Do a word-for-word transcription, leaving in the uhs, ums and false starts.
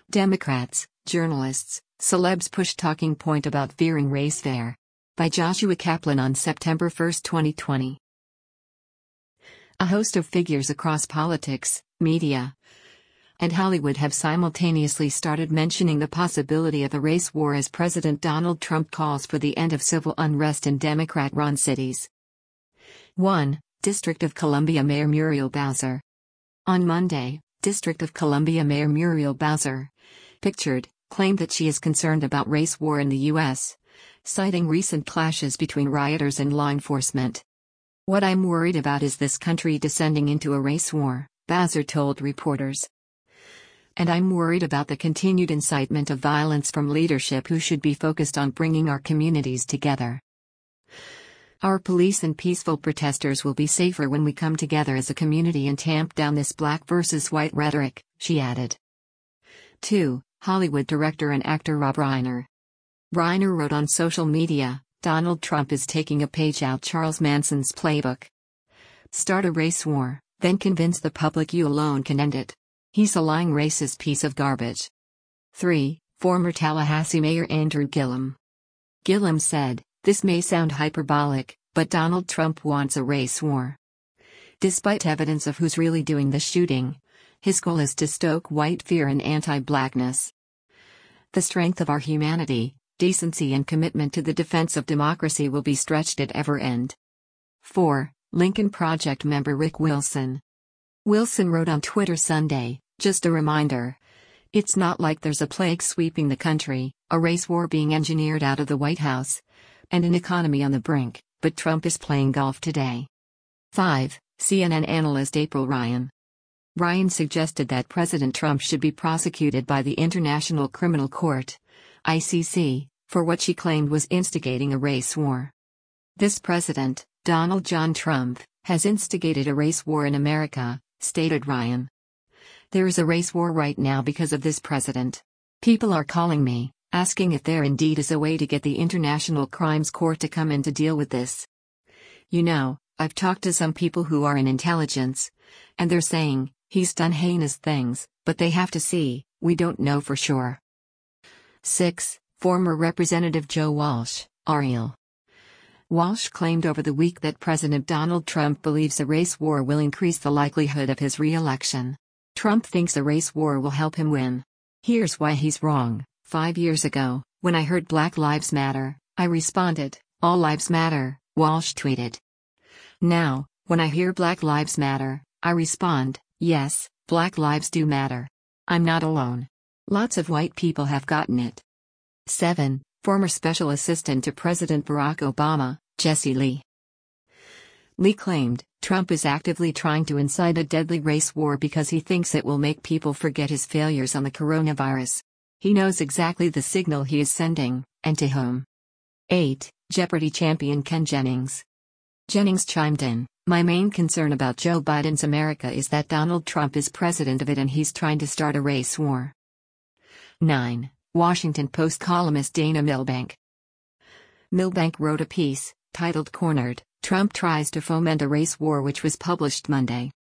Democrats, journalists, celebs push talking point about fearing race fair. By Joshua Kaplan on September first, twenty twenty. A host of figures across politics, media, and Hollywood have simultaneously started mentioning the possibility of a race war as President Donald Trump calls for the end of civil unrest in Democrat-run cities. one. District of Columbia Mayor Muriel Bowser. On Monday, District of Columbia Mayor Muriel Bowser, pictured, claimed that she is concerned about race war in the U S, citing recent clashes between rioters and law enforcement. "What I'm worried about is this country descending into a race war," Bowser told reporters. "And I'm worried about the continued incitement of violence from leadership who should be focused on bringing our communities together. Our police and peaceful protesters will be safer when we come together as a community and tamp down this black versus white rhetoric," she added. two. Hollywood director and actor Rob Reiner. Reiner wrote on social media, "Donald Trump is taking a page out Charles Manson's playbook. Start a race war, then convince the public you alone can end it. He's a lying racist piece of garbage." three. Former Tallahassee Mayor Andrew Gillum. Gillum said, "This may sound hyperbolic, but Donald Trump wants a race war. Despite evidence of who's really doing the shooting, his goal is to stoke white fear and anti-blackness. The strength of our humanity, decency and commitment to the defense of democracy will be stretched at every end." four. Lincoln Project member Rick Wilson. Wilson wrote on Twitter Sunday, "Just a reminder. It's not like there's a plague sweeping the country, a race war being engineered out of the White House, and an economy on the brink, but Trump is playing golf today." five. C N N analyst April Ryan. Ryan suggested that President Trump should be prosecuted by the International Criminal Court, I C C, for what she claimed was instigating a race war. "This president, Donald John Trump, has instigated a race war in America," stated Ryan. "There is a race war right now because of this president. People are calling me, asking if there indeed is a way to get the International Crimes Court to come in to deal with this. You know, I've talked to some people who are in intelligence, and they're saying, he's done heinous things, but they have to see, we don't know for sure." six. Former Representative Joe Walsh, Ariel. Walsh claimed over the week that President Donald Trump believes a race war will increase the likelihood of his re-election. Trump thinks a race war will help him win. "Here's why he's wrong. Five years ago, when I heard Black Lives Matter, I responded, 'All lives matter,'" Walsh tweeted. "Now, when I hear Black Lives Matter, I respond, 'Yes, Black lives do matter. I'm not alone. Lots of white people have gotten it.'" seven. Former Special Assistant to President Barack Obama, Jesse Lee. Lee claimed, "Trump is actively trying to incite a deadly race war because he thinks it will make people forget his failures on the coronavirus. He knows exactly the signal he is sending, and to whom." eight. Jeopardy champion Ken Jennings. Jennings chimed in, "My main concern about Joe Biden's America is that Donald Trump is president of it and he's trying to start a race war." nine. Washington Post columnist Dana Milbank. Milbank wrote a piece, titled "Cornered, Trump Tries to Foment a Race War," which was published Monday.